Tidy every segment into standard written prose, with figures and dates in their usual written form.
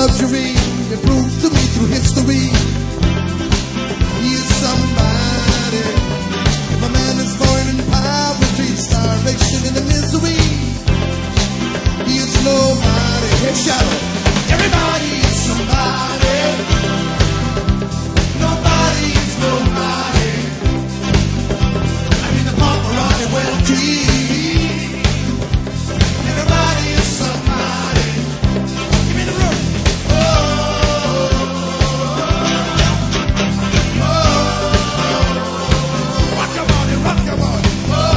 luxury. It proves to me through history. He is somebody. If a man is born in poverty, starvation, and misery, he is nobody. Hey, shadow. Everybody is somebody. Nobody is nobody. I mean the pauper or the wealthy. Everybody is somebody. Give me the room. Rock your body, rock your body.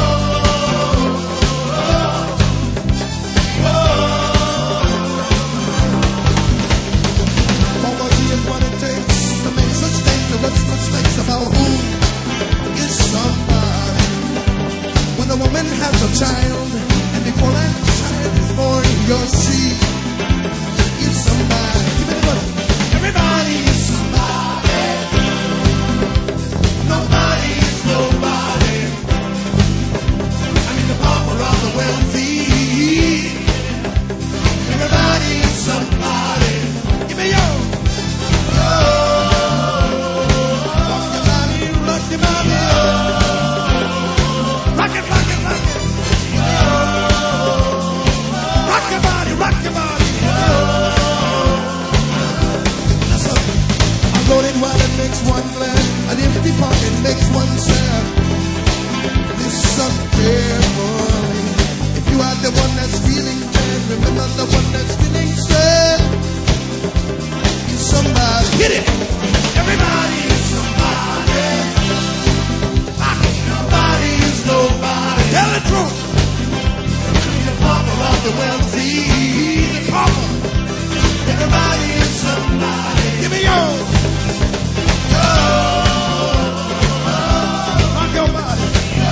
Poverty is what it takes to make such dangerous mistakes about who is somebody. When a woman has a child, and before that child is born, you'll see is somebody. Give me the money. Everybody is somebody. Nobody is nobody. I mean the pauper or the wealthy. Everybody is somebody. Give me your. Rock your body, rock your body. Rock it, rock it, rock it. Rock your body, rock your body. A loaded wallet makes one glad. An empty pocket makes one sad. Listen carefully. If you are the one that's feeling bad, remember the one that's feeling sad. Is somebody. Hit it. Everybody is somebody. Nobody is nobody. Tell the truth. The pauper of the wealthy. The pauper. Everybody is somebody. Give me yours. Rock your body.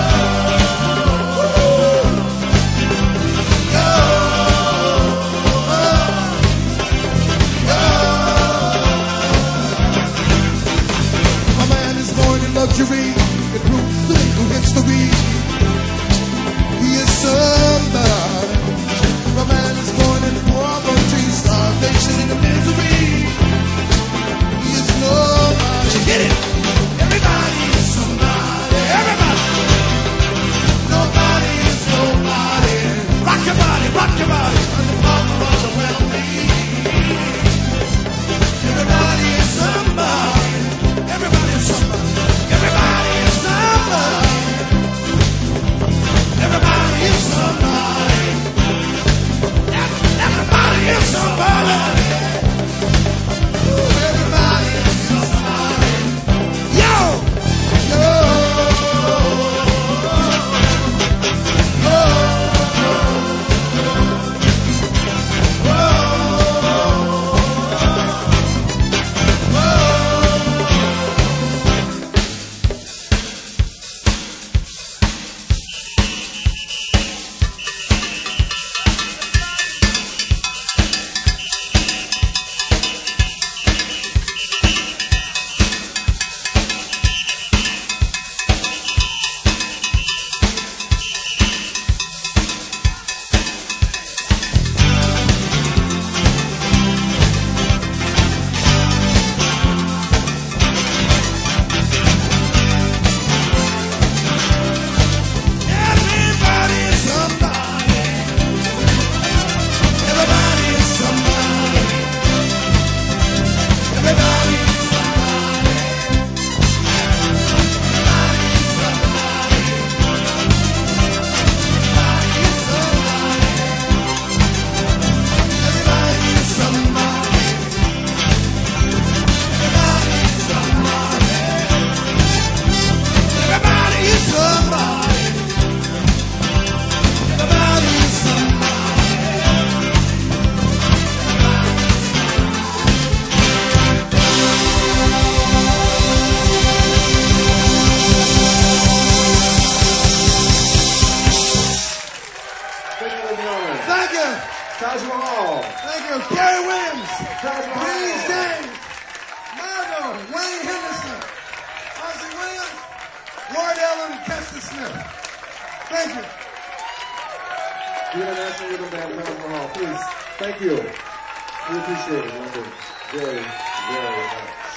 A man is born in luxury. It proves to me through history. He is somebody. A man is born in poverty, starvation, and misery. He is nobody. Get it? Everybody is somebody. Everybody. Nobody is nobody. Rock your body, rock your body. And the pauper of the wealthy. Everybody is somebody. Everybody is somebody. Everybody is somebody. Everybody is somebody. Everybody is somebody. Everybody is somebody. Yo! Yo! Taj Mahal. Thank you. Gary Williams. Taj Mahal. Please James. Margo. Wayne Henderson. Ozzie Williams. Lord Ellen Kester Smith. Thank you. The International Rhythm Band, Taj Mahal. Please. Thank you. We appreciate it, Linda, very, very much.